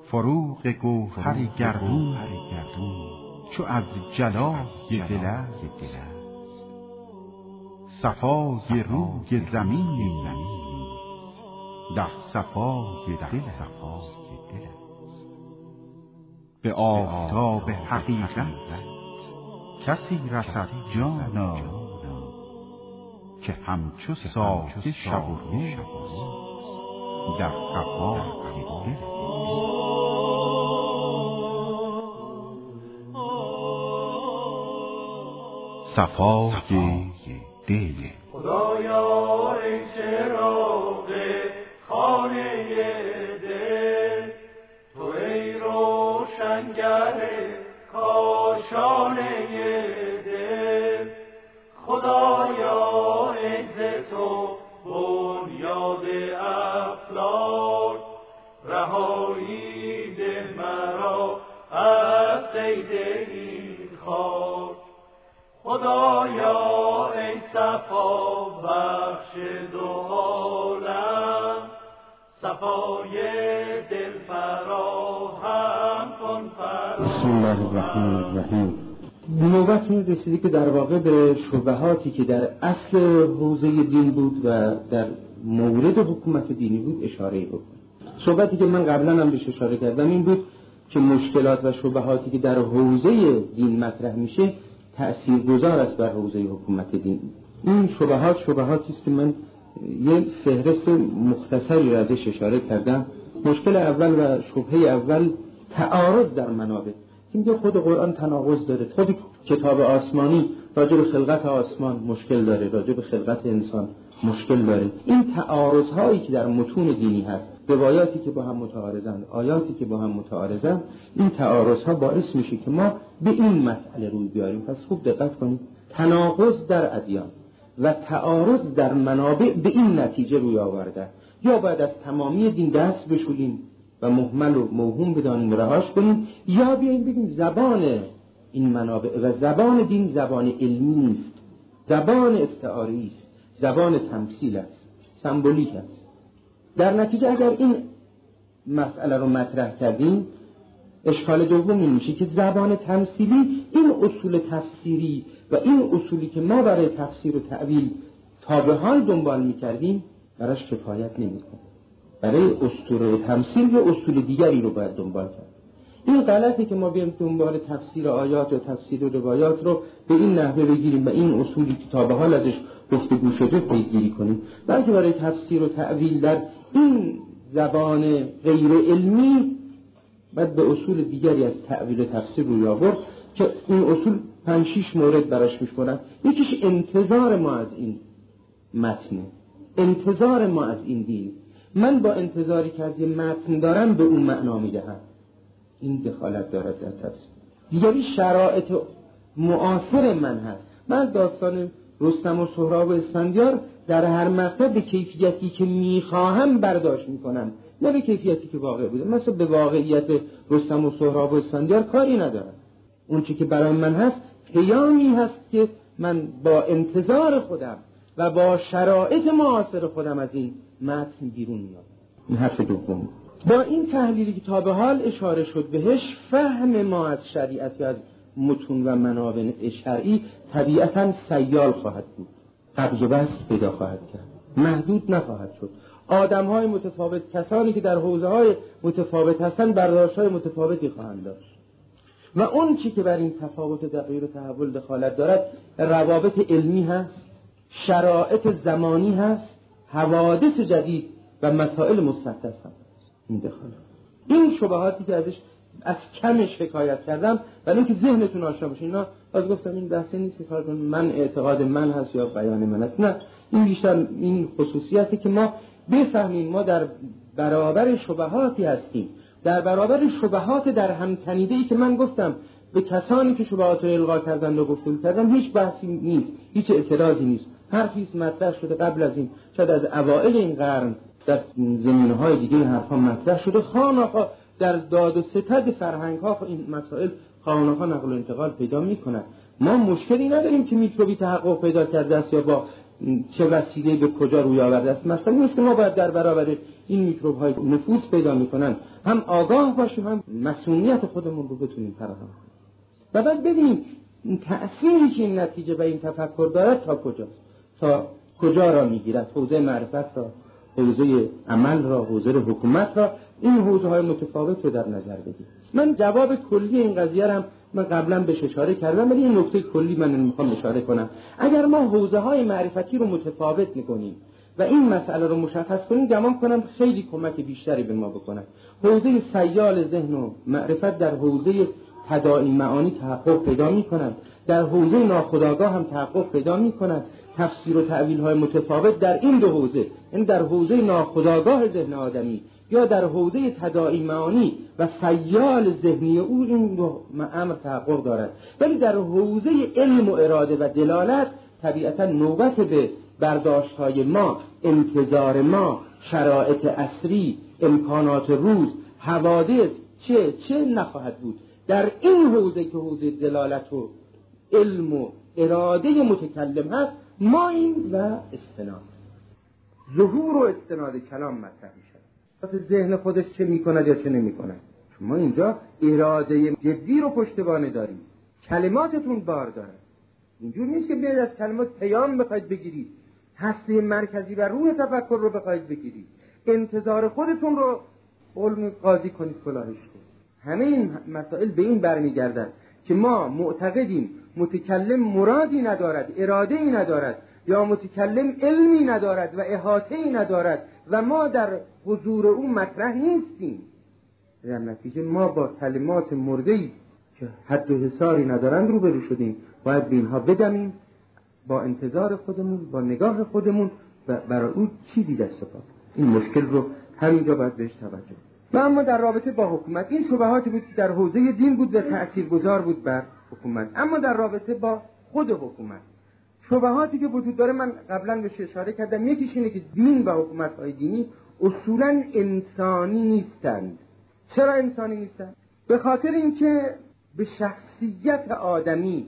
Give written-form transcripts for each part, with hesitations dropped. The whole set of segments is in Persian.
فروغ گوهر گردون چو از جلای دل است، صفای روی زمین در صفای دل است. به آفتاب حقیقت کسی رسد جانا، که همچو ساعت شب و روز در قفای دل. صفای دل. خدایا ای چراغ خانه دل، تو ای روشنگر کاشانه دل. خدایا ای ز تو بنیاد افلاک، رهایی ده مرا از قید این خاک. خدایا ای صفا بخش دو عالم، صفای دل فراهم کن فراهم. بسم الله الرحمن الرحیم. نوبت رسیدی که در واقع به شبهاتی که در اصل حوزه دین بود و در مورد حکومت دینی بود اشاره بکنم. صحبتی که من قبلا هم بهش اشاره کردم این بود که مشکلات و شبهاتی که در حوزه دین مطرح میشه تأثیرگذار است بر حوزه حکومت دین. این شبهاتی است که من یک فهرست مختصری را ازش اشاره کردم. مشکل اول و شبهه اول تعارض در منابع. میگه خود قرآن تناقض داره، خود کتاب آسمانی راجع به خلقت آسمان مشکل داره، راجع به خلقت انسان مشکل داره. این تعارض هایی که در متون دینی هست، روایاتی که با هم متعارضند، آیاتی که با هم متعارضند، این تعارض ها باعث میشه که ما به این مسئله روی بیاریم. پس خوب دقت کنید، تناقض در ادیان و تعارض در منابع به این نتیجه روی آورده: یا باید از تمامی دین دست بشولیم و مهمل و موهوم بدانیم و رهاش کنیم، یا بیاییم بگیم زبان این منابع و زبان دین زبان علمی نیست، زبان استعاری است، زبان تمثیل است، سمبولیک است. در نتیجه اگر این مسئله رو مطرح کردیم، اشکال دوم این میشه که زبان تمثیلی این اصول تفسیری و این اصولی که ما برای تفسیر و تأویل تا به حال دنبال میکردیم براش کفایت نمیکنه. برای اسطوره و تمثیل یه اصول دیگری رو باید دنبال کرد. این غلطه که ما بیایم دنبال تفسیر آیات و تفسیر روایات رو به این نحوه بگیریم و این اصولی که تا به حال ازش گفتگو شده پیگیری کنیم، بلکه برای تفسیر و تأویل در این زبان غیر علمی باید به اصول دیگری از تأویل و تفسیر روی آورد که این اصول 5-6 مورد براش میشکنن. یکیش انتظار ما از این متن، انتظار ما از این دین. من با انتظاری که از یه متن دارم به اون معنا میدهم، این دخالت دارد در تفسیر. دیگری شرایط معاصر من هست. من داستان رستم و سهراب و اسفندیار در هر مقطع به کیفیتی که میخواهم برداشت میکنم، نه به کیفیتی که واقع بوده. مثلا به واقعیت رستم و سهراب و اسفندیار کاری ندارم. اون چی که برای من هست پیامی هست که من با انتظار خودم و با شرایط معاصر خودم از این متن بیرون میاد. این حرف دوم. با این تحلیلی که تا به حال اشاره شد بهش، فهم ما از شریعت و از متون و منابع شرعی طبیعتاً سیال خواهد بود، قبض و بسط پیدا خواهد کرد، محدود نخواهد شد. آدم‌های متفاوت، کسانی که در حوزه‌های متفاوت هستند، برداشت‌های متفاوتی خواهند داشت و اون چی که بر این تفاوت تغییر و تحول دخالت دارد روابط علمی هست، شرایط زمانی هست، حوادث جدید و مسائل مستحدث هست. این دخالت، این شبهاتی که ازش از کمش حکایت کردم ولی اینکه ذهنتون آشنا بشه. اینا باز گفتم این بحث نیست که من اعتقاد من هست یا بیان من هست، نه، این بیشتر این خصوصیتی که ما بفهمیم ما در برابر شبهاتی هستیم، در برابر شبهات در هم تنیده‌ای که من گفتم به کسانی که شبهات رو القا کردن و گفتگو کردن هیچ بحثی نیست، هیچ اعتراضی نیست. حرفی مطرح شده قبل از این، شاید از اوائل این قرن در زمینه‌های دیگه این حرفا مطرح شده. خانه‌ها در داد و ستد فرهنگ‌ها این مسائل خانه‌ها نقل و انتقال پیدا می‌کنند. ما مشکلی نداریم که میکروبی تحقق پیدا کرده است یا با چه وسیله به کجا روی آورده است. مثلا ما باید در برابر این میکروب های نفوذ پیدا میکنن هم آگاه باشیم، هم مسئولیت خودمون رو بتونیم فراهم کنیم و بعد ببینیم این تأثیری که این نتیجه و این تفکر دارد تا کجاست، تا کجا را میگیرد، حوزه معرفت را، حوزه عمل را، حوزه حکومت را، این حوزه های متفاوت رو در نظر بگیرید. من جواب کلی این قضیه را من قبلا بهش اشاره کردم، ولی این نکته کلی من میخوام اشاره کنم. اگر ما حوزه های معرفتی رو متفاوت میکنیم و این مسئله رو مشخص کنیم، گمان کنم خیلی کمک بیشتری به ما بکنه. حوزه سیال ذهن و معرفت در حوزه تداعی معانی تحقق پیدا میکنند، در حوزه ناخودآگاه هم تحقق پیدا میکنند. تفسیر و تعبیل های متفاوت در این دو حوزه، یعنی در حوزه ناخودآگاه ذهن آدمی یا در حوزه تداعی معانی و سیال ذهنی او، این دو امر تحقق دارد. ولی در حوزه علم و اراده و دلالت طبیعتا نوبت به برداشت های ما، انتظار ما، شرایط عصری، امکانات روز، حوادث چه نخواهد بود. در این حوزه که حوزه دلالت و علم و اراده متکلم هست، ما این و استناد، ظهور و استناد کلام مطرح میشه. واسه ذهن خودش چه میکند یا چه نمیکند. شما اینجا اراده جدی رو پشتوانه دارید، کلماتتون بار داره. اینجور نیست که بیاید از کلمات پیام بخواید بگیرید، هسته مرکزی و روح تفکر رو بخواید بگیرید، انتظار خودتون رو علم قاضی کنید کلاهش کنید. همه این مسائل به این برمیگردد که ما معتقدیم متکلم مرادی ندارد، اراده‌ای ندارد، یا متکلم علمی ندارد و احاطه‌ای ندارد و ما در حضور او مطرح نیستیم. در نتیجه ما با کلمات مرده‌ای که حد و حصاری ندارند روبرو شدیم. باید به اینها بدمیم با انتظار خودمون، با نگاه خودمون و برای او چیزی دست پا. این مشکل رو همینجا باید بهش توجه. و اما در رابطه با حکومت، این شبهاتی بود که در حوزه دین بود و تأثیرگذار بود بر حکومت. اما در رابطه با خود حکومت، شبهاتی که وجود داره من قبلا بهش اشاره کردم. یکیش اینه که دین و حکومت‌های دینی اصولاً انسانی نیستند. چرا انسانی نیستند؟ به خاطر اینکه به شخصیت آدمی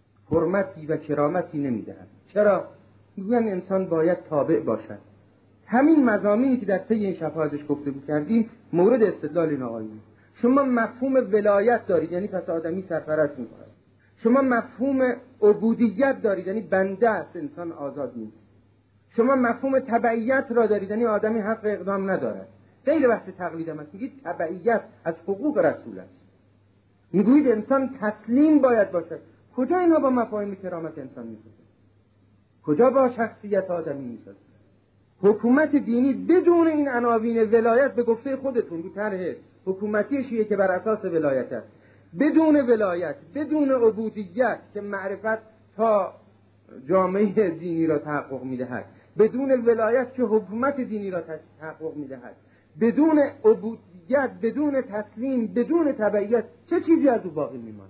حرمتی و کرامتی نمیدهند. چرا؟ میگن انسان باید تابع باشد. همین مضامینی که در طی این شب‌ها ازش گفتگو کردیم مورد استدلال این آقایون. شما مفهوم ولایت دارید، یعنی پس آدمی سرپرست می‌کند. شما مفهوم عبودیت دارید، یعنی بنده است، انسان آزاد نیست. شما مفهوم تبعیت را دارید، یعنی آدمی حق اقدام ندارد. غیر بحث تقلید هم است. میگید تبعیت از حقوق رسول است. میگویید انسان تسلیم باید باشد. کجا اینا با مفاهیم کرامت انسان میسازه؟ کجا با شخصیت آدمی میسازه؟ حکومت دینی بدون این عناوین ولایت، به گفته خودتون رو طرح حکومتی شیعه که بر اساس ولایت است، بدون ولایت، بدون عبودیت که معرفت تا جامعه دینی را تحقق میدهد، بدون ولایت که حکومت دینی را تحقق میدهد، بدون عبودیت، بدون تسلیم، بدون تبعیت، چه چیزی از او باقی میماند؟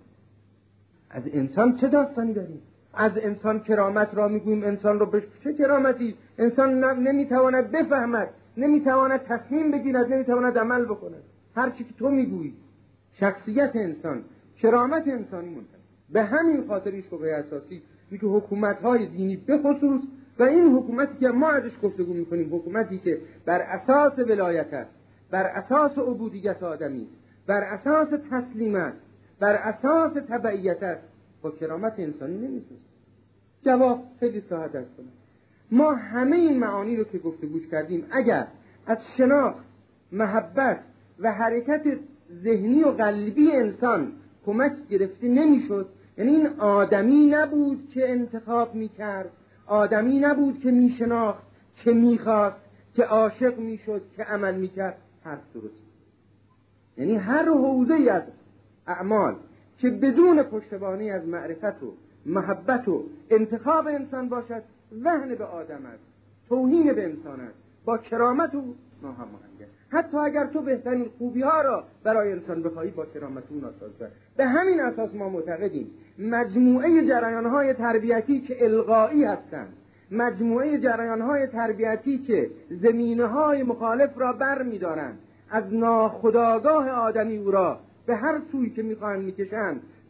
از انسان چه داستانی داریم؟ از انسان کرامت را میگوییم، انسان رو چه کرامتی؟ انسان نمیتواند بفهمد، نمیتواند تصمیم بگیرد، نمیتواند عمل بکند. هر چی که تو میگویی شخصیت انسان، کرامت انسانی منتهی. به همین خاطر این شبهه اساسی میگه حکومت‌های دینی به خصوص و این حکومتی که ما ازش گفتگو میکنیم، حکومتی که بر اساس ولایت است، بر اساس عبودیت آدمی است، بر اساس تسلیم است، بر اساس تبعیت است، با کرامت انسانی نمیسازه. جواب خیلی ساده است. ما همه این معانی رو که گفتگوش کردیم اگر از شناخت، محبت و حرکت ذهنی و قلبی انسان کمک گرفته نمیشد، یعنی این آدمی نبود که انتخاب میکرد، آدمی نبود که میشناخت، که میخواست، که عاشق میشد، که عمل میکرد، حرف درست. یعنی هر حوزه‌ای از اعمال که بدون پشتوانه از معرفت و محبت و انتخاب انسان باشد، وهن به آدم است، توهین به انسان است، با کرامت و ناهماهنگ. حتی اگر تو بهترین خوبی ها را برای انسان بخواهی، با کرامت او ناسازگار. به همین اساس ما معتقدیم مجموعه جریان های تربیتی که الغایی هستند، مجموعه جریان های تربیتی که زمینه های مخالف را بر می دارند، از ناخودآگاه آدمی او را به هر سوی که میخواهند میکشند،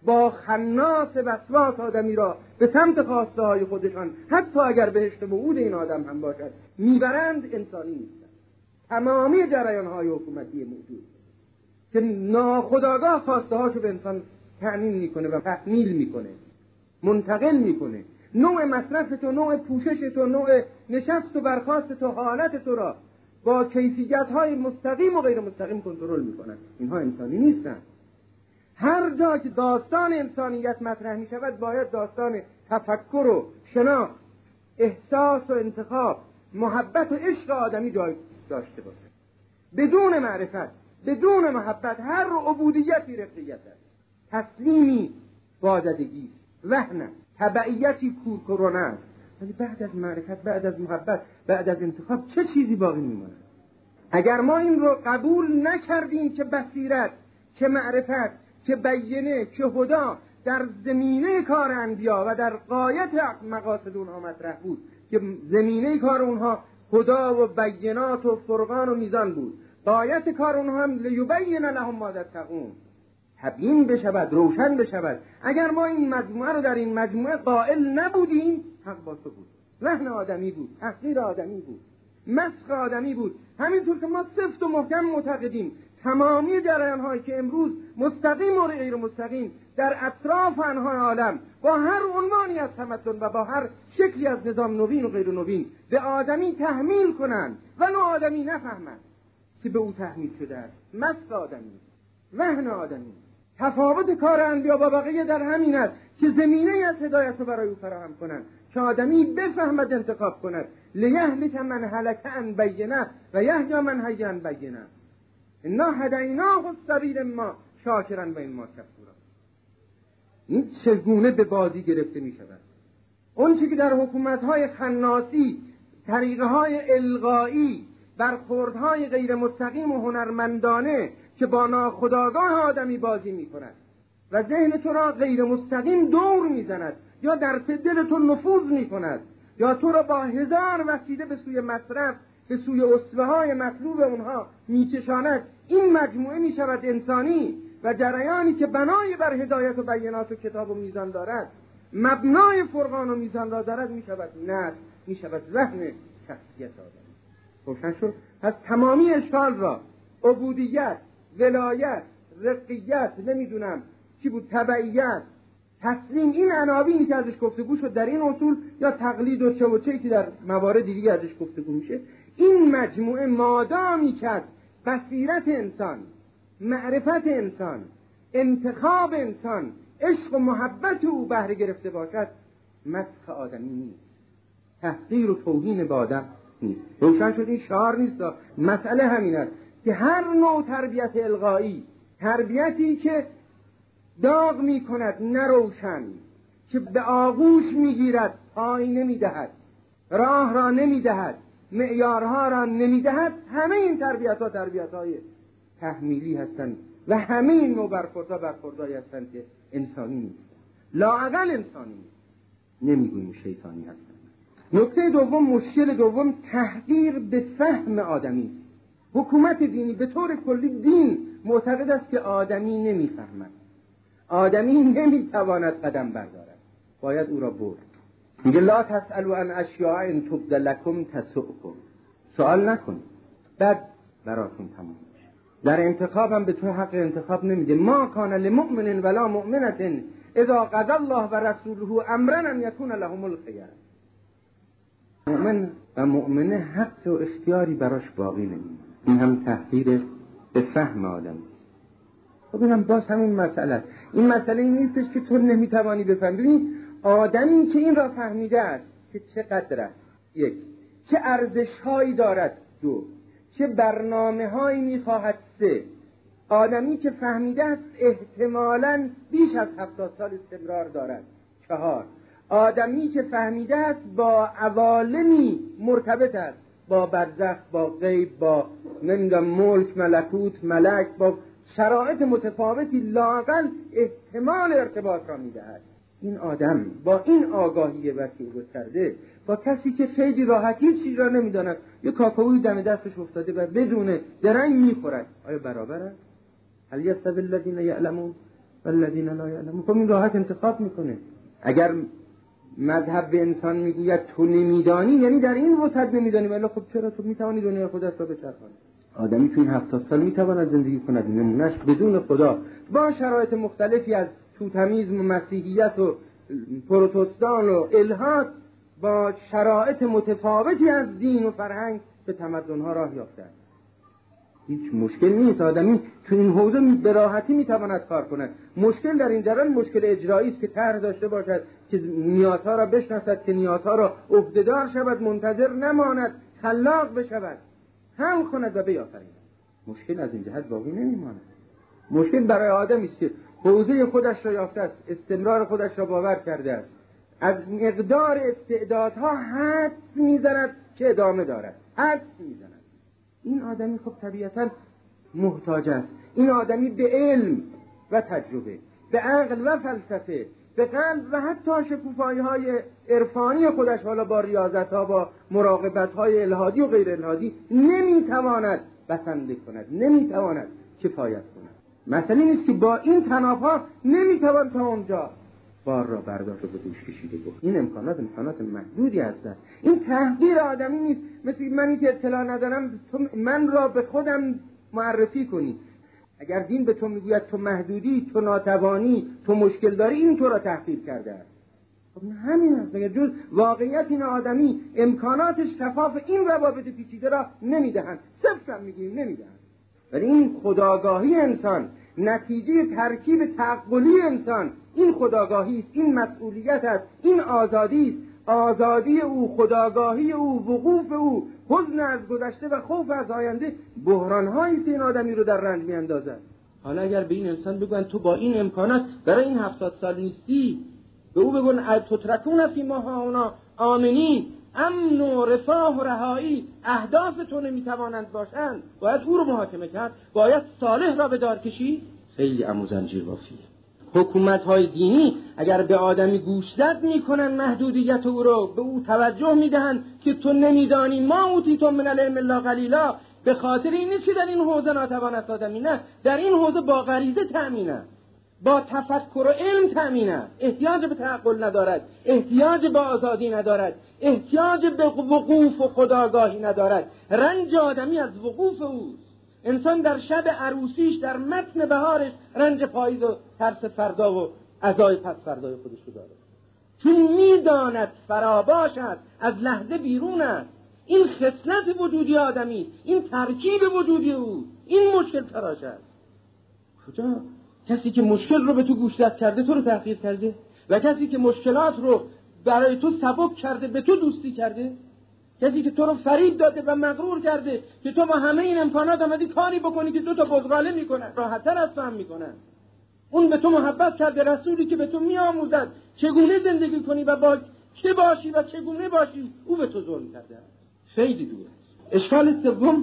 با خناس وسواس آدمی را به سمت خواسته های خودشان، حتی اگر بهشت موعود این آدم هم باشد، میبرند، انسانی نیستند. تمامی جریان های حکومتی موجود که ناخودآگاه خواسته هاشو به انسان تأمین میکنه و تحمیل میکنه، منتقل میکنه، نوع مصرف تو، نوع پوشش تو، نوع نشست و برخاست تو، حالت تو را با کیفیت های مستقیم و غیر مستقیم کنترل میکنن. اینها انسانی نیستن. هر جا که داستان انسانیت مطرح می شود باید داستان تفکر و شناخت، احساس و انتخاب، محبت و عشق آدمی جای داشته باشه. بدون معرفت، بدون محبت، هر عبودیتی رقیت است، تسلیمی بازدگی، وهن، تبعیتی کورکورانه است. ولی بعد از معرفت، بعد از محبت، بعد از انتخاب چه چیزی باقی میماند؟ اگر ما این رو قبول نکردیم که بصیرت، که معرفت، که بیینه، که هدا در زمینه کار انبیا و در غایت مقاصد اونها مطرح بود، که زمینه کار اونها هدا و بینات و فرقان و میزان بود، غایت کار اونها هم لیبین لهم ما یتقون، تبیین بشود، روشن بشود. اگر ما این مجموعه رو در این مجموعه قائل نبودیم، حق با تو بود، وهن آدمی بود، تحقیر آدمی بود، مسخ آدمی بود. همینطور که ما سفت و محکم معتقدیم تمامی جریان هایی که امروز مستقیم و غیر مستقیم در اطراف انحای عالم با هر عنوانی از تمدن و با هر شکلی از نظام نوین و غیر نوین به آدمی تحمیل کنند و نوع آدمی نفهمند که به او تحمیل شده است، مسخ آدمی، وهن آدمی. تفاوت کار انبیا با بقیه در همین است که زمینه از هدایت رو برای او فراهم کنند که آدمی بفهمد، انتخاب کند. لیهلک من هلک عن بینه و یحیی من حی عن بینه، انا هدیناه السبیل اما شاکرا و اما کفورا. این چگونه به بازی گرفته می شود؟ اون چیزی که در حکومت‌های خناسی، طریقه‌های الغایی، برخوردهای غیر مستقیم و هنرمندانه که با ناخودآگاه آدمی بازی می‌کند و ذهن تو را غیر مستقیم دور می‌زند یا در دل تو نفوذ می‌کند یا تو را با هزار وسیله به سوی مصرف، به سوی اسوه‌های مطلوب اونها می‌کشاند، این مجموعه می‌شود انسانی و جریانی که بنای بر هدایت و بینات و کتاب و میزان دارد، مبنای فرقان و میزان را دارد، می‌شود نفس، می‌شود ذهن شخصیت آدمی. روشن شد؟ پس تمامی اشکال را، عبودیت، ولایت، رقیت، نمیدونم چی بود، تبعیت، تسلیم، این عناوینی که ازش گفتگو شد در این اصول، یا تقلید و چه و چه که در موارد دیگه ازش گفتگو میشه، این مجموعه مادامی که بصیرت انسان، معرفت انسان، انتخاب انسان، عشق و محبت او بهره گرفته باشد، مسخ آدمی نیست، تحقیر و توهین به آدم نیست. روشن شد؟ این شعار نیست، مسئله همین است که هر نوع تربیت الغایی، تربیتی که داغ می کند نه روشن، که به آغوش می گیرد پای نمی دهد، راه را نمی دهد، معیارها را نمی دهد، همه این تربیت ها تربیت های تحمیلی هستند و همه این نوع برخوردها برخوردهایی هستند که انسانی نیست، لااقل انسانی نیست، نمیگوییم شیطانی هستند. نکته دوم، مشکل دوم، تحقیر به فهم آدمی است. حکومت دینی به طور کلی، دین معتقد است که آدمی نمیفهمد، آدمی نمیتواند قدم بردارد، باید او را برد. میگه لا تسألوا عن اشیاء ان تبد لکم تسؤکم، سوال نکنید بعد براتون تمام میشه. در انتخاب هم به تو حق انتخاب نمیده. ما کان لمؤمن ولا مؤمنة اذا قضى الله و رسوله امرا ان یکون لهم الخیار. مؤمن و مؤمنه حق و اختیاری براش باقی نمیمونه. این هم تحقیر به فهم آدم. خب اینم باز همین مسئله است. این مسئله این نیستش که تو نمیتوانی بفهمی. آدمی که این را فهمیده است که چقدر است، یک، چه ارزش‌هایی دارد، دو، چه برنامه‌هایی می‌خواهد، سه، آدمی که فهمیده است احتمالاً بیش از 70 سال استمرار دارد، چهار، آدمی که فهمیده است با عوالمی مرتبط است، با برزخ، با غیب، با نمیدونم ملک، ملکوت، ملک، با شرایط متفاوتی لااقل احتمال ارتباط را می‌دهد. این آدم با این آگاهی وسیع گسترده، با کسی که خیلی راحتی چیز را نمی‌داند، یه کاکائوی دم دستش افتاده و بدون درنگ می‌خورد، آیا برابر است؟ هل یستوی الذین یعلمون والذین لا یعلمون. خب این راحت انتخاب میکنه. اگر مذهب به انسان میگوید تو نمیدانی، یعنی در این وسعت نمیدانی، ولی خب چرا تو میتوانی دنیای خودت را بچرخانی؟ آدمی تو این 70 سال میتواند زندگی کند نمونهش بدون خدا با شرایط مختلفی از توتمیزم و مسیحیت و پروتستان و الحاد، با شرایط متفاوتی از دین و فرهنگ به تمدن‌ها راه یافته است. هیچ مشکل نیست، آدمی تو این حوزه به راحتی میتواند کار کند. مشکل در این جریان مشکل اجرایی است که طرح داشته باشد، که نیازها را بشناسد، که نیازها را عهده‌دار شود، منتظر نماند، خلاق بشود، هم کند و بیافریند. مشکل از این جهت باقی نمیماند. مشکل برای آدمی است که حوزه خودش را یافته است، استمرار خودش را باور کرده است، از مقدار استعدادها حدس میزند که ادامه دارد، حدس میزند. این آدمی خب طبیعتاً محتاج است. این آدمی به علم و تجربه، به عقل و فلسفه، به قلب و حتی شکوفایی‌های عرفانی خودش، حالا با ریاضت‌ها، با مراقبت‌های الهادی و غیر الهادی، نمیتواند بسنده کند، نمیتواند کفایت کند. مسئله نیست که با این تناب‌ها نمیتوان تا اونجا بار را برداشت و به دوش کشیده بود. این امکانات محدودی هستند. این تحقیر آدمی نیست. مثل منی که اطلاع ندارم تو من را به خودم معرفی کنی. اگر دین به تو میگوید تو محدودی، تو ناتوانی، تو مشکل داری، این تو را تحقیر کرده است. خب همین است. مگر جز واقعیت این آدمی امکاناتش کفاف این روابط پیچیده را نمیدهند. صفر میگیم نمیدهند. ولی این خودآگاهی انسان، نتیجه ترکیب تعقلی انسان، این خودآگاهی است، این مسئولیت است، این آزادی است. آزادی او، خودآگاهی او، وقوف او، حزن از گذشته و خوف از آینده، بحران‌هایی است که این آدمی رو در رنج می‌اندازد. حالا اگر به این انسان بگن تو با این امکانات برای این 70 سال نیستی، به او بگن تترکون فی ما هاهنا آمنین، امن و رفاه و رهایی اهداف تو نمیتوانند باشند، باید او رو محاکمه کرد، باید صالح را به دار کشید. خیلی عمو زنجیر بافیه. حکومت‌های دینی اگر به آدمی گوشزد میکنن، محدودیت او رو به او توجه میدهند که تو نمیدانی ما اوتیتم من العلم الا قلیلا، به خاطر این نیست که در این حوزه ناتوان است آدمی، نه، در این حوزه با غریزه تأمینه، با تفکر و علم تأمینه، احتیاج به تعقل ندارد، احتیاج به آزادی ندارد، احتیاج به وقوف و خودآگاهی ندارد. رنج آدمی از وقوف اوست. انسان در شب عروسیش، در متن بهارش، رنج پاییز و ترس فردا و عزای پس فردای خودش رو داره، چون میداند فراباشد، از لحظه بیرون است. این خصلت وجودی آدمی، این ترکیب وجودی او، این مشکل تراش است. کجا؟ کسی که مشکل رو به تو گوشزد کرده تو رو تحقیر کرده، و کسی که مشکلات رو برای تو سبک کرده به تو دوستی کرده، کسی که تو رو فریب داده و مغرور کرده که تو با همه این امکانات آمدی کاری بکنی که دو تا بزغاله میکنن، راحت‌تر از فهم میکنن. اون به تو محبت کرده، رسولی که به تو میآموزد چگونه زندگی کنی و با چه باشی و چگونه باشی، او به تو ظلم کرده. خیلی دور است. اشکال سوم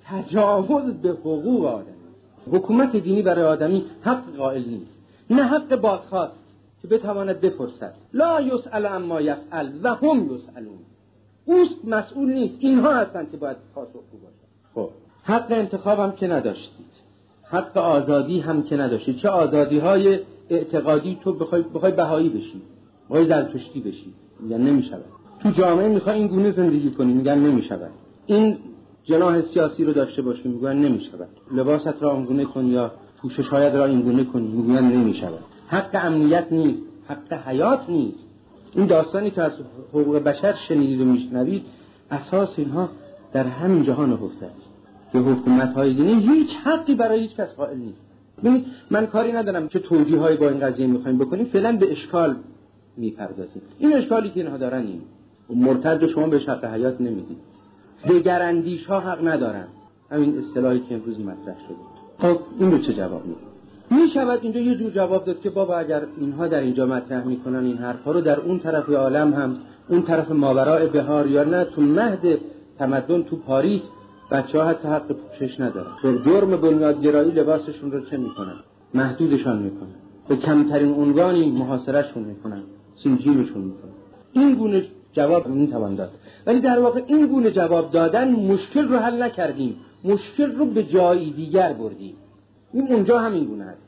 تجاوز به حقوق آدمی. حکومت دینی برای آدمی حق قائل نیست، نه حق بازخواست که بتواند بپرسد. لا یسأل عما یفعل و هم یسألون. اوست مسئول نیست، اینها هستند که باید پاسخگو باشند. خب حق انتخاب هم که نداشتید، حق آزادی هم که نداشتید. چه آزادی‌های اعتقادی تو بخوای بهایی بشی، بخوای زرتشتی بشی، میگن نمی‌شود. تو جامعه میخوای این گونه زندگی کنی، میگن نمی‌شود. این جناح سیاسی رو داشته باشی، میگن نمی‌شود. لباست را اینگونه کن یا پوشش‌هایت را اینگونه کن، میگن نمی‌شود. حق امنیت نیست، حق حیات نیست. این داستانی که از حقوق بشر شنیدید و میشنوید، اساس اینها در همین جهان نهفته است که حکومت‌های دینی هیچ حقی برای هیچ کس قائل نیست. ببینید من کاری ندارم که توجیه‌های با این قضیه می‌خوایم بکنیم، فعلا به اشکال می‌پردازیم. این اشکالی که اینها دارن این مرتد شما به حق حیات نمیدید. دگراندیش‌ها حق ندارن. همین اصطلاحی که امروز مطرح شده. خب این رو چه جواب میدید؟ میشود اینجا یه جور جواب داد که بابا اگر اینها در اینجا مطرح میکنن این حرفا رو، در اون طرف عالم هم، اون طرف ماوراء بهار یا نه تو مهد تمدن تو پاریس، بچه‌ها حتی حق پوشش ندارن. به جرم بنیادگرایی لباسشون رو چه میکنن؟ محدودشان میکنن. به کمترین عنوانی محاصرهشون میکنن، سینجیرشون میکنن. این گونه جواب میتوان داد. ولی در واقع این گونه جواب دادن مشکل رو حل نکردیم، مشکل رو به جای دیگر بردیم. این اونجا همین گونه است.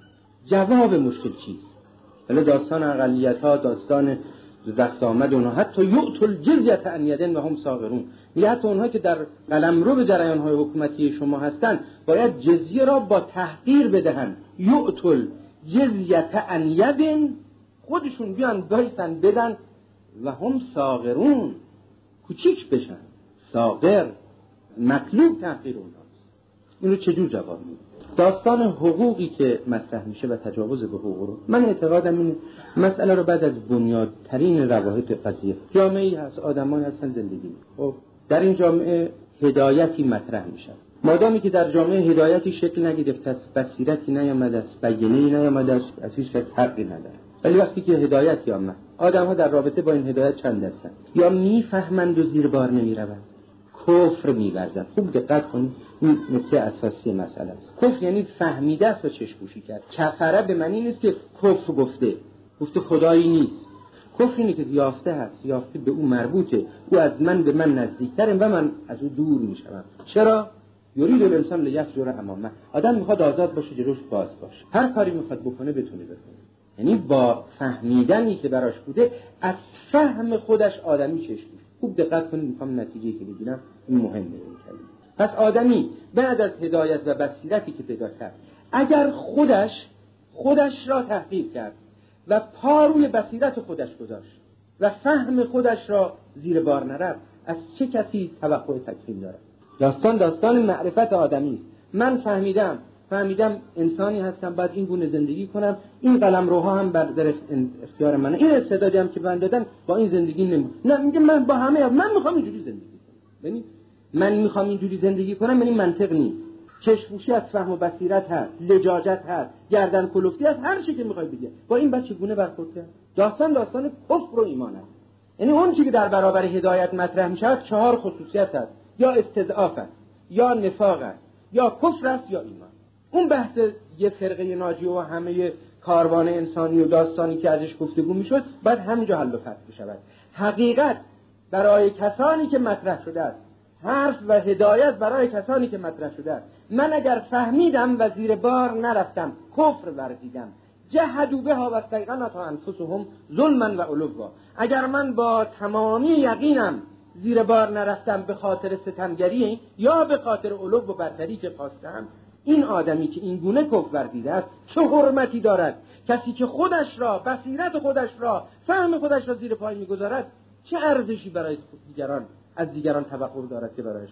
جواب مشکل چیست؟ ولی داستان اقلیت‌ها، داستان دست آمد اونها، حتی یؤتوا الجزیة عن ید و هم صاغرون، میگه حتی اونها که در قلمرو به جریان‌های حکومتی شما هستند باید جزیه را با تحقیر بدهند. یؤتوا الجزیة عن ید، خودشون بیان بایستن بدن و هم صاغرون، کوچیک بشن. صاغر مطلوب تحقیر اونهاست. اینو چجور جواب میده؟ داستان حقوقی که مطرح میشه و تجاوز به حقوق رو، من اعتقادم اینه مسئله رو بعد از بنیادترین روابط قضیه، جامعه‌ای هست، آدمایی هستن زندگی، خب در این جامعه هدایتی مطرح میشه. مادامی که در جامعه هدایتی شکل نگرفته است، بصیرتی نیامده است، بیانیه‌ای نیامده است، از هیچ کس حقی نداره. ولی وقتی که هدایتی آمد، آدم‌ها در رابطه با این هدایت چند دستن، یا میفهمند و زیر بار نمیروند، کفر می‌ورزند. خوب دقت کنید، این نکته اساسی مسئله است. کفر یعنی فهمیده است و چشم‌پوشی کرد. کفره به معنی نیست که کفر گفته خدایی نیست. کفر اینه که یافته هست، یافته به او مربوطه، او از من به من نزدیک‌تره و من از او دور می‌شوم. چرا؟ یرید الانسان لیفجر امامه. آدم می‌خواد آزاد باشه، جلوش باز باشه، هر کاری می‌خواد بکنه بتونه بکنه. یعنی با فهمیدنی که براش بوده، از فهم خودش آدمی چشم‌پوشی. خوب دقت کنید، می‌خوام نتیجه‌ای که بگیرم این مهمه. این کلمه پس آدمی بعد از هدایت و بصیرتی که پیدا کرد، اگر خودش را تحقیر کرد و پا روی بصیرت خودش گذاشت و فهم خودش را زیر بار نرفت، از چه کسی توقع تکریم دارد؟ داستان معرفت آدمی است. من فهمیدم انسانی هستم، باید این گونه زندگی کنم، این قلمروها هم در اختیار منه، این استعدادی هم که من دادن با این زندگی نمی‌کنم. نه، میگه من با همه من می‌خوام اینجوری زندگی کنم. ببین، من میخوام اینجوری زندگی کنم، یعنی منطق نیست. چشم‌پوشی از فهم و بصیرت هست، لجاجت هست، گردن کلفتی هست، هر چی که میخوای بگی. با این بچه گونه برخورد کرد. داستان کفر و ایمان است. یعنی اون چیزی که در برابر هدایت مطرح میشه 4 خصوصیت هست: یا استضعاف است، یا نفاق است، یا کفر است، یا ایمان. اون بحث یه فرقه ناجیه و همه کاروان انسانی و داستانی که ازش گفتگو میشد بعد همینجا حل و فصل بشود. حقیقت برای کسانی که مطرح شده است، حرف و هدایت برای کسانی که مطرح شده است. من اگر فهمیدم و زیر بار نرفتم، کفر ورزیدم، جحدوا بها و استیقنتها انفسهم ظلما و علوا. اگر من با تمامی یقینم زیر بار نرفتم به خاطر ستمگری یا به خاطر علو و برتری که خواستم، این آدمی که این گونه کفر ورزیده است چه حرمتی دارد؟ کسی که خودش را، بصیرت خودش را، فهم خودش را زیر پای میگذارد، چه ارزشی برای دیگران توقع دارد که برایش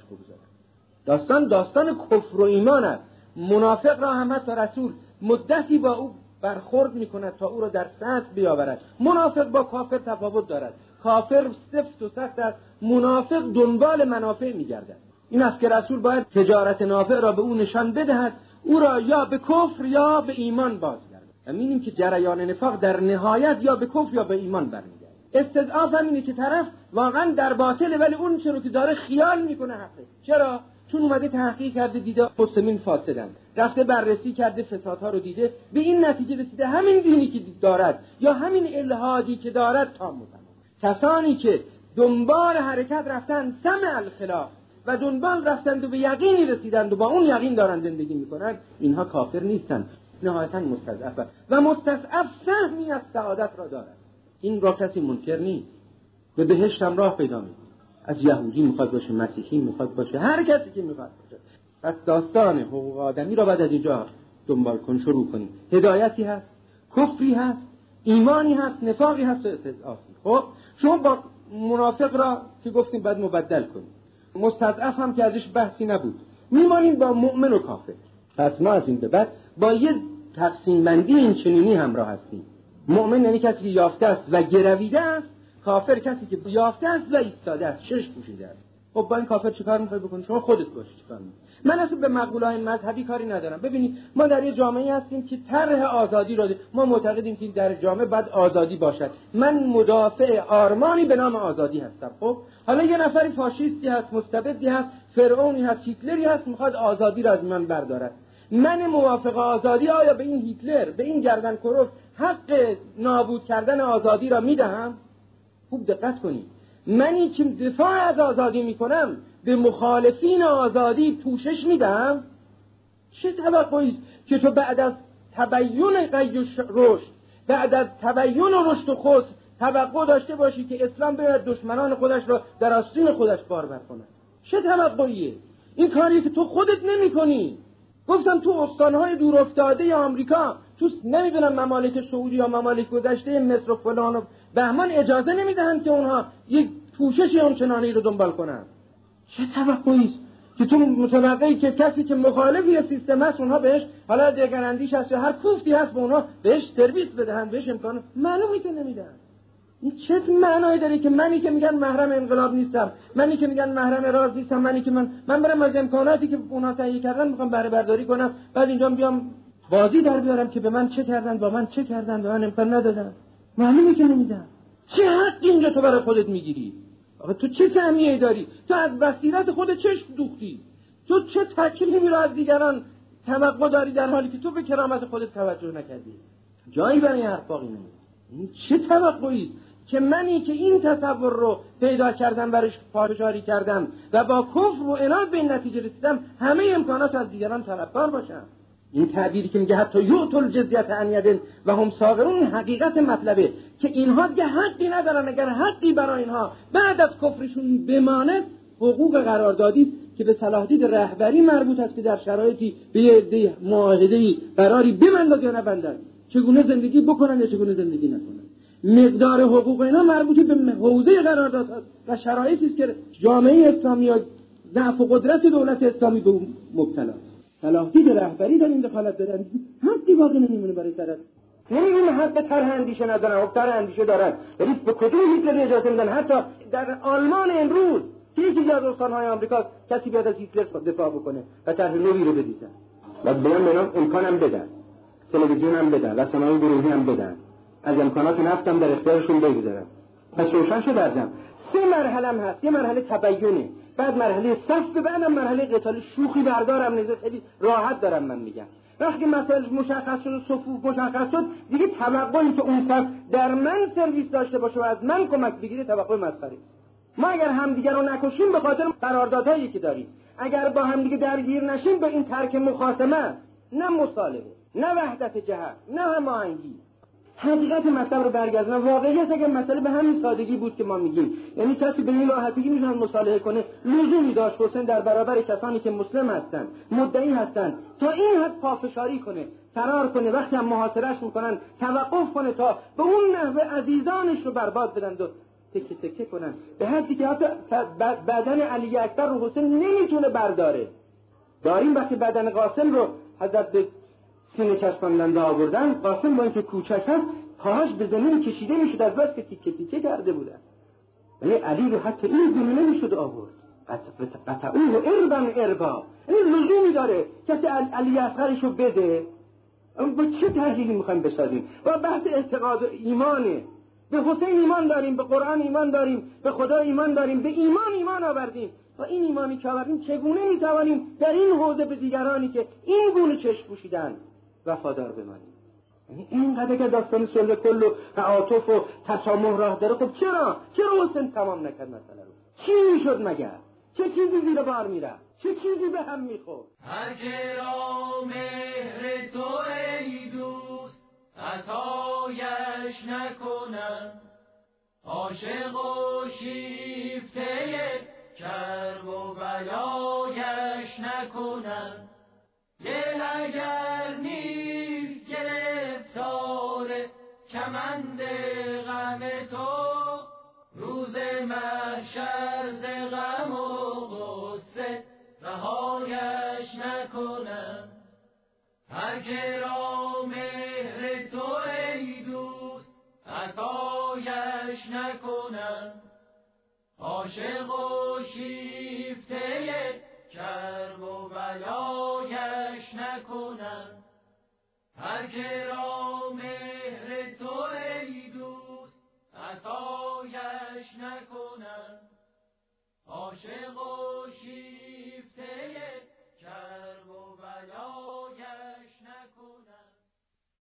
بگذارد؟ داستان کفر و ایمان است. منافق را هم حتی رسول مدتی با او برخورد میکند تا او را در سطح بیاورد. منافق با کافر تفاوت دارد. کافر سفت و سخت است، منافق دنبال منافع میگردد. این است که رسول باید تجارت نافع را به او نشان بدهد، او را یا به کفر یا به ایمان بازگردد. همینیم که جریان نفاق در نهایت یا به کفر یا به ایمان برمیگرده. استضعاف هم اینه که طرف واقعا در باطله ولی اون چرا که داره خیال میکنه حقه. چرا؟ چون اومده تحقیق کرده، دیده مسلمین فاسدن، رفته بررسی کرده، فسادها رو دیده، به این نتیجه رسیده همین دینی که دارد یا همین الحادی که دارد تام و تمام. کسانی که دنبال حرکت رفتن سمع الخلاف و دنبال رفتند و به یقینی رسیدند و با اون یقین دارن زندگی میکنن، اینها کافر نیستن، نهایتا مستضعف و مستضعف سهمی از سعادت را دارد. این را کسی منکر نیست. به بهشت هم راه پیدا میکنه. از یهودی میخواد باشه، مسیحی میخواد باشه، هر کسی که میخواد باشه. پس داستان حقوق آدمی را بعد از اینجا دنبال کن، شروع کنیم. هدایتی هست، کفری هست، ایمانی هست، نفاقی هست و استضعافی. خب شما با منافق را که گفتیم باید مبدل کنیم، مستضعف هم که ازش بحثی نبود، میمانیم با مؤمن و کافر. پس ما از این به بعد با یه تقسیم بندی این چنینی همراه هستیم. مؤمن یعنی کسی که یافته است و گرویده است، کافر کسی که یافته است و ایستاده است، چشم پوشیده است. خب با این کافر چیکار می‌خوای بکنی؟ شما خودت باش چیکار می‌کنی؟ من اصلا به مقوله‌های مذهبی کاری ندارم. ببینید ما در یه جامعه هستیم که طرح آزادی را ما معتقدیم که در جامعه باید آزادی باشد. من مدافع آرمانی به نام آزادی هستم. خب حالا یه نفری فاشیستی هست، مستبدی هست، فرعونی هست، هیتلری هست، می‌خواد آزادی را از من بردارد. من موافق آزادی آیا به این هیتلر، به این گردن کلفت حق نابود کردن آزادی را میدهم؟ خوب دقت کنید. منی که دفاع از آزادی میکنم به مخالفین آزادی پوشش میدم؟ چه توقعی است که تو بعد از تبیین قید رشد، بعد از تبیین و رشد و خود توقع داشته باشی که اسلام باید دشمنان خودش را در آستین خودش بارور کند. چه توقعیه؟ این کاری که تو خودت نمی کنی. گفتم تو استانهای دور افتاده آمریکا، تو نمیدونم ممالک سعودی یا ممالک گذشته مصر و فلان و بهمان اجازه نمیدهند که اونها یک پوشش آنچنانی رو دنبال کنند. چه توقعیست که تو متوقعی که کسی که مخالفی سیستم است اونها بهش حالا دگراندیش هست یا هر کوفتی هست به اونها بهش سرویس بدهند، بهش امکان معلومی که نمیدن. این چه معنایی داره که منی که میگن محرم انقلاب نیستم، منی که میگن محرم راز نیستم، منی که من برم از امکاناتی که اونها تهیه کردن میخوام بهره برداری کنم، بعد اینجا بیام بازی در بیارم که به من چه کردن، با من چه کردن، به من امکان ندادن. معلومه که نمیدن. چه حقی اینجا تو برای خودت میگیری؟ آخه تو چه سهمیه‌ای داری؟ تو از بصیرت خودت چشم دوختی. تو چه تکلیفی رو از دیگران توقع داری در حالی که تو به کرامت خودت توجه نکردی؟ جایی برای این حرفا نمیاد. این چه توقعی که منی که این تصور رو پیدا کردم برش پافشاری کردم و با کفر و عناد به این نتیجه رسیدم همه امکانات از دیگران طلبکار باشم. این تعبیری که میگه حتی یؤتوا الجزیة عن ید و هم صاغرون، حقیقت مطلبه که اینها دیگه حقی ندارن. اگر حقی برای اینها بعد از کفرشون بماند، حقوق قراردادی که به صلاحیت رهبری مربوط است که در شرایطی به یه معاهده‌ای قراری ببندند یا نبندند، چگونه زندگی بکنن یا چگونه زندگی نکنن. مقدار حقوق اینا مربوط به حوزه قرارداد است و شرایطی است که جامعه اسلامی یا ضعف و قدرت دولت اسلامی به مبتلا است. صلاحیت رهبری در این دخالت دارن، حقی باقی نمیمونه برای طرف. نمیگیم حق طرح اندیشه ندارن، حق طرح اندیشه دارن، ولی به کدوم هیتلر اجازه میدن؟ حتی در آلمان امروز که یکی از استانهای آمریکا کسی بیاد از هیتلر دفاع بکنه و طرح نوی رو بدیدن و بیان امکانم بدن، تلویزیون هم بدن، رسانه‌های گروهی هم بدن، از امکانات نفت هم در اختیارشون بگذارن. پس روشن شد ارزم 3 مرحله هم هست. یه مرحله تبیینه، بعد مرحله صف، بعدم مرحله قتال. شوخی بردارم نیست، خیلی راحت دارم من میگم. وقتی مسائل مشخص شد و صفوف مشخص شد، دیگه توقعی که اون صف در من سرویس داشته باشه و از من کمک بگیره توقع مسخره. ما اگر همدیگه رو نکشیم به خاطر قراردادهایی که داریم، اگر با همدیگه درگیر نشیم به این ترک مخاصمه، نه مصالحه، نه وحدت جهت، نه هماهنگی. حقیقت مطلب رو برگردونم. واقعیت اگر مسئله به همین سادگی بود که ما میگیم، یعنی کسی به این راحتی میتونه مصالحه کنه، لزومی داشت حسین در برابر کسانی که مسلم هستن، مدعی هستن، تا این حد پافشاری کنه، فرار کنه، وقتی هم محاصرهش میکنن توقف کنه تا به اون نحوه عزیزانش رو برباد بدن و تکه تکه کنن، به حدی که حتی بدن علی اکبر رو حسین نمیتونه برداره. داریم وقتی بدن قاسم رو حضرت سینه چسباندن آوردن، قاسم با اینکه کوچک هست پاهاش به زمین کشیده میشد از بس که تیکه تیکه کرده بودن، ولی علی رو حتی این گونه نمیشد آورد. قطعوه اربا، این لزومی داره کسی علی اصغرش رو بده. با چه تحلیلی میخوایم بسازیم؟ و بحث اعتقاد و ایمانه. به حسین ایمان داریم، به قرآن ایمان داریم، به خدا ایمان داریم، به ایمان آوردیم و این ایمانی که آوردیم چگونه میتوانیم در این حوزه به دیگرانی که این گونه چشم پوشیدن وفادار بمانیم؟ یعنی اینقدر که داستان صلح کل و تعاطف و تسامح راه داره، خب چرا حسین تمام نکرد مسئله رو؟ چی میشد مگر؟ چه چیزی زیر بار میرفت؟ چه چیزی به هم میخورد؟ هر که را مهر تو ای دوست عطایش نکنم، عاشق و شیفته کرب و بلایش نکنم. دل اگر نیست گرفتار کمند غم تو، روز محشر ز غم و غصه رهایش نکنم. هر که را مهر تو ای دوست عطایش نکنم، عاشق و شیفته کرب و بلایش نکنم. هر که را مهر تو ای دوست عطایش نکنم، عاشق و شیفته